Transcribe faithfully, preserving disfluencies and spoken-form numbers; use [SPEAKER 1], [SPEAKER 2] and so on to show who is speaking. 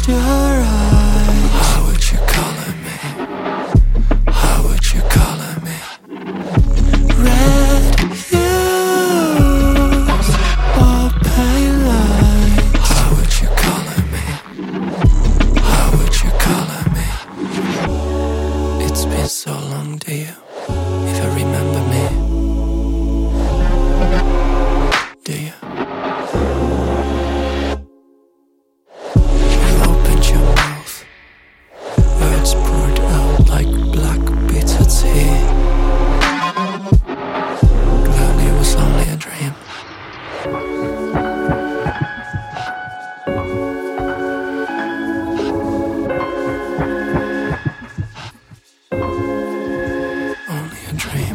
[SPEAKER 1] closed your eyes, how would you color me? How would you color me? Red hues or pale lights, how would you color me? How would you color me? It's been so long, dear, if you remember me. Do you? You opened your mouth, words poured out like black bitter tea. Glad it was only a dream. Only a dream.